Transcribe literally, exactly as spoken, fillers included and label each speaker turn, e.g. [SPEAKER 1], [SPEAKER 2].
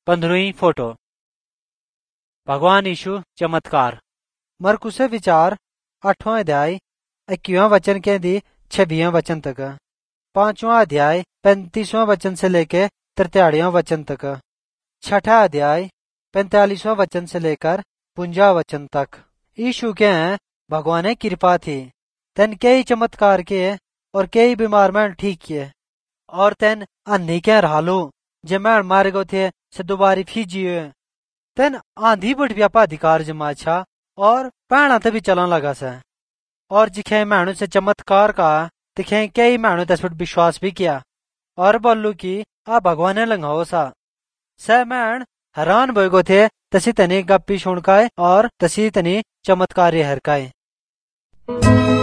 [SPEAKER 1] पंद्रहवीं फोटो। भगवान यीशु चमत्कार। मरकुस विचार आठवां अध्याय इक्कीसवां वचन के दी छब्बीसवां वचन तक, पांचवा अध्याय पैंतीसवां वचन से लेकर तिरतालीसवां वचन तक, छठा अध्याय पैंतालीसवां वचन से लेकर पुंजा वचन तक। यीशु के भगवान कृपा थी, तेन कई चमत्कार किए और कई बीमार मैन ठीक किए, और तेन अन्नी के रहालो जे मैन मारे गो थे से दोबारी फिर जिए। तेन आंधी बुढ़िया पा अधिकार जमा छा और पहना तभी चलन लगा से, और जिखे मैनू से चमत्कार का दिखे कई मैनू तस पर विश्वास भी किया और बोलू की आ भगवान ने लंघाओ सा। सह मैन हैरान भय गो थे तसी तनी गप्पी सुनकाए और तसी तनी चमत्कार हरकाए।